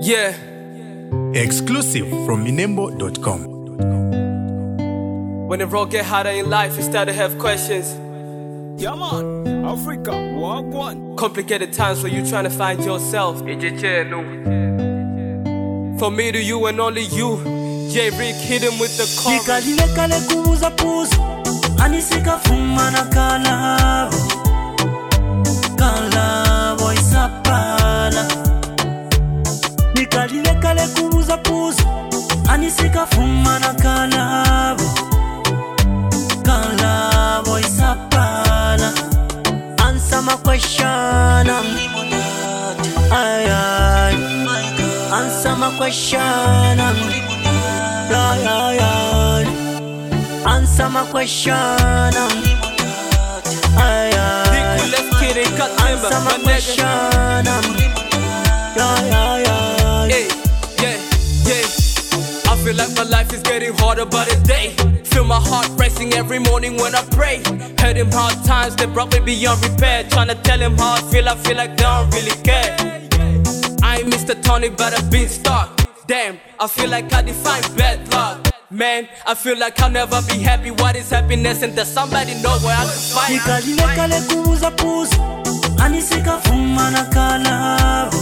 Yeah. Exclusive from Minembo.com. When the road get harder in life, you start to have questions. Yeah, man. Africa, walk one. Complicated times where you trying to find yourself. From me to you and only you. J Rick hit him with the chorus. Nikalile kale kuuza puzo, anisika fuma na kalabo. Kalabo isapala. Nikalile kale kuuza puzo, anisika fuma na kalabo. Kalabo isapala. Answer my question, ay ay. Answer my question, answer my question. Answer my question. Hey, yeah. I feel like my life is getting harder by the day. Feel my heart racing every morning when I pray. Heard him hard times that brought me beyond repair. Trying to tell him how I feel like they don't really care. I ain't Mr. Tony, but I've been stuck. Damn, I feel like I define bad luck. Man, I feel like I'll never be happy. What is happiness? And does somebody know where I can find it? Nikalile kale kuuza puzo, anisika fuma na kalabo.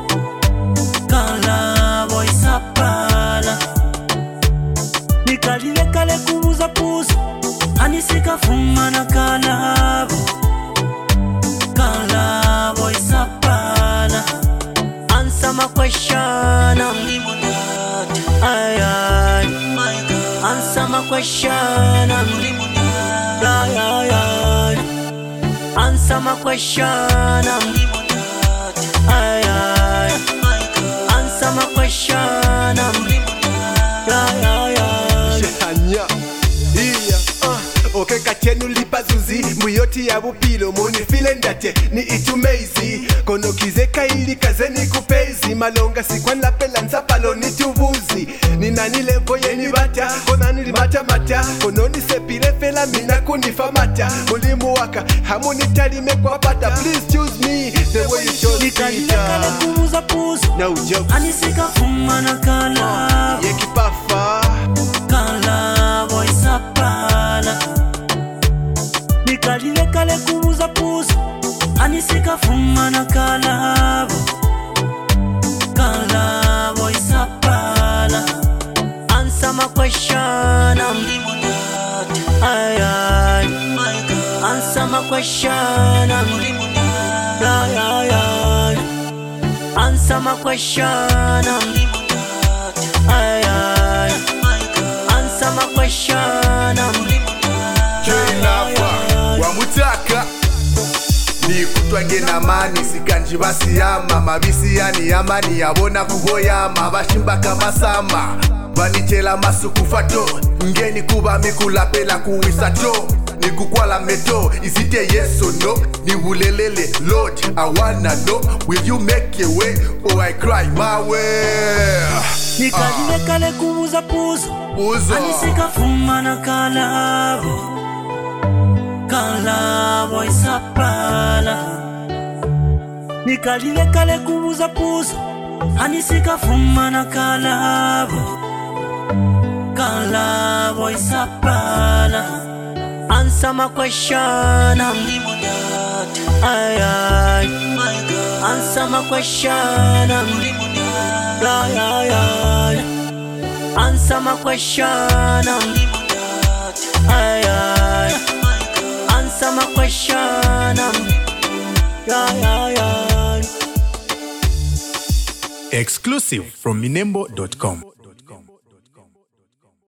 Kalabo isapala. Nikalile kale kuuza puzo, anisika fuma na kalabo. Kalabo isapala. Answer my question, ay ay. Answer my question, ay ay. Answer my question, ay ay. Answer my question, ay ay. Okay, kachenu lipazuzi muyoti ya bupilo muni file ndate ni itumeizi kono kizeka ili kazeni kupezi malonga sikwanla pela nsapalo ni tubuzi ni nani levo yeni bata kona nilimata mata kono ni sepile fela mina kunifa mata mulimu waka hamuni talime kwa pata. Please choose me the way you chose Nikalile kale kuuza puzo, no joke. anisika fuma na kalabo. Yekipafa Kalabo isapala. Nikalile kale kuuza puzo, anisika fuma na kalabo. Kalabo isapala. Answer my question, ay ay. Answer my question, ay ay. Answer my question, ay ay. Answer my question, wamutaka ni kutwange na mani sikanji basiyama mabisi yani yamani yabona kuboyama bashimbaka masama banichela masukufato ngeni kuba mikulapela kuwisato nikukwala meto isite yes or no ni bulelele Lord I wanna know will you make a way or I cry my way. Nikalile kale kuuza puzo, anisika fuma na kalabo. Kalabo isapala. Nikalile kale kuuza puzo, anisika fuma na kalabo. Kalabo isapala. Answer my question, ay ay. Answer my question, ay ay. Answer my question, ay ay. Answer my question, ay ay. Exclusive from Minembo.com.